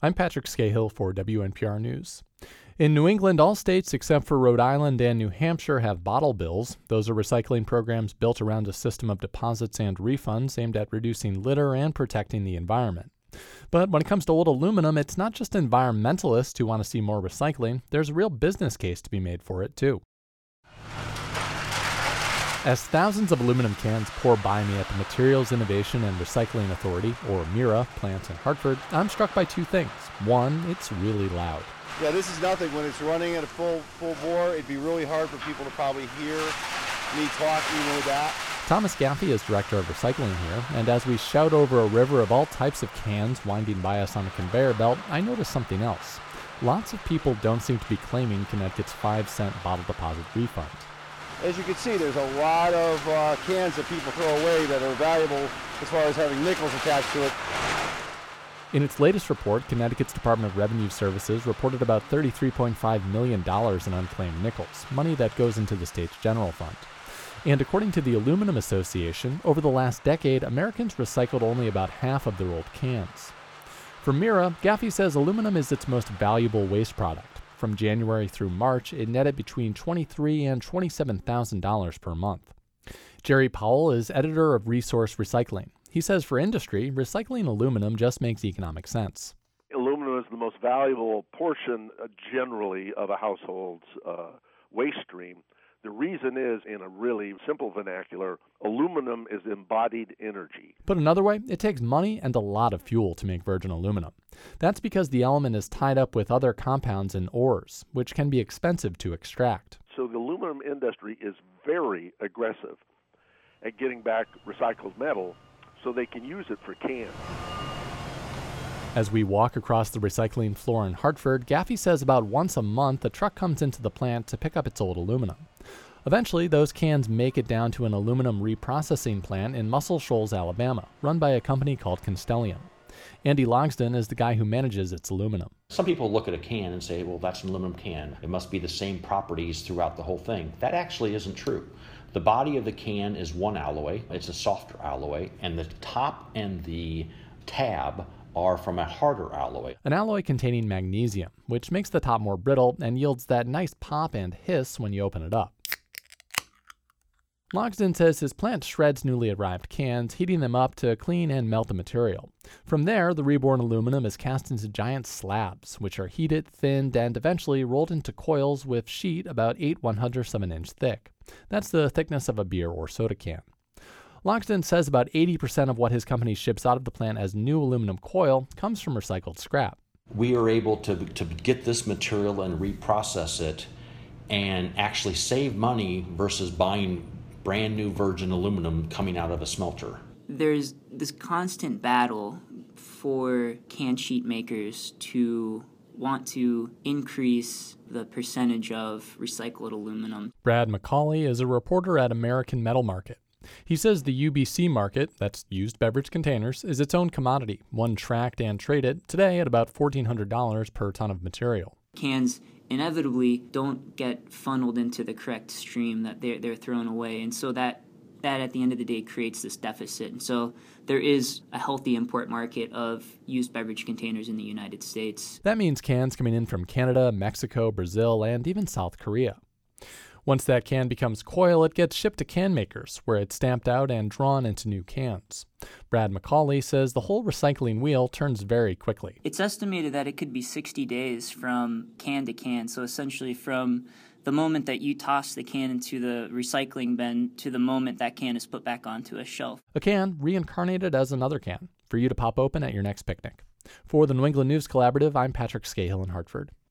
I'm Patrick Scahill for WNPR News. In New England, all states except for Rhode Island and New Hampshire have bottle bills. Those are recycling programs built around a system of deposits and refunds aimed at reducing litter and protecting the environment. But when it comes to old aluminum, it's not just environmentalists who want to see more recycling. There's a real business case to be made for it, too. As thousands of aluminum cans pour by me at the Materials Innovation and Recycling Authority, or MIRA, plant in Hartford, I'm struck by two things. One, it's really loud. Yeah, this is nothing. When it's running at a full bore, it'd be really hard for people to probably hear me talk even with that. Thomas Gaffey is director of recycling here, and as we shout over a river of all types of cans winding by us on a conveyor belt, I notice something else. Lots of people don't seem to be claiming Connecticut's 5-cent bottle deposit refund. As you can see, there's a lot of cans that people throw away that are valuable as far as having nickels attached to it. In its latest report, Connecticut's Department of Revenue Services reported about $33.5 million in unclaimed nickels, money that goes into the state's general fund. And according to the Aluminum Association, over the last decade, Americans recycled only about half of their old cans. For MIRA, Gaffey says aluminum is its most valuable waste product. From January through March, it netted between $23,000 and $27,000 per month. Jerry Powell is editor of Resource Recycling. He says for industry, recycling aluminum just makes economic sense. Aluminum is the most valuable portion generally of a household's waste stream. The reason is, in a really simple vernacular, aluminum is embodied energy. Put another way, it takes money and a lot of fuel to make virgin aluminum. That's because the element is tied up with other compounds in ores, which can be expensive to extract. So the aluminum industry is very aggressive at getting back recycled metal so they can use it for cans. As we walk across the recycling floor in Hartford, Gaffey says about once a month a truck comes into the plant to pick up its old aluminum. Eventually, those cans make it down to an aluminum reprocessing plant in Muscle Shoals, Alabama, run by a company called Constellium. Andy Logsdon is the guy who manages its aluminum. Some people look at a can and say, well, that's an aluminum can. It must be the same properties throughout the whole thing. That actually isn't true. The body of the can is one alloy. It's a softer alloy, and the top and the tab are from a harder alloy. An alloy containing magnesium, which makes the top more brittle and yields that nice pop and hiss when you open it up. Logsdon says his plant shreds newly arrived cans, heating them up to clean and melt the material. From there, the reborn aluminum is cast into giant slabs, which are heated, thinned, and eventually rolled into coils with sheet about 8/100ths of an inch thick. That's the thickness of a beer or soda can. Logsdon says about 80% of what his company ships out of the plant as new aluminum coil comes from recycled scrap. We are able to get this material and reprocess it and actually save money versus buying brand new virgin aluminum coming out of a smelter. There's this constant battle for can sheet makers to want to increase the percentage of recycled aluminum. Brad McCauley is a reporter at American Metal Market. He says the UBC market, that's used beverage containers, is its own commodity, one tracked and traded today at about $1,400 per ton of material. Cans inevitably don't get funneled into the correct stream that they're thrown away, and so that at the end of the day creates this deficit. And so there is a healthy import market of used beverage containers in the United States. That means cans coming in from Canada, Mexico, Brazil, and even South Korea. Once that can becomes coil, it gets shipped to can makers, where it's stamped out and drawn into new cans. Brad McCauley says the whole recycling wheel turns very quickly. It's estimated that it could be 60 days from can to can, so essentially from the moment that you toss the can into the recycling bin to the moment that can is put back onto a shelf. A can reincarnated as another can, for you to pop open at your next picnic. For the New England News Collaborative, I'm Patrick Scahill in Hartford.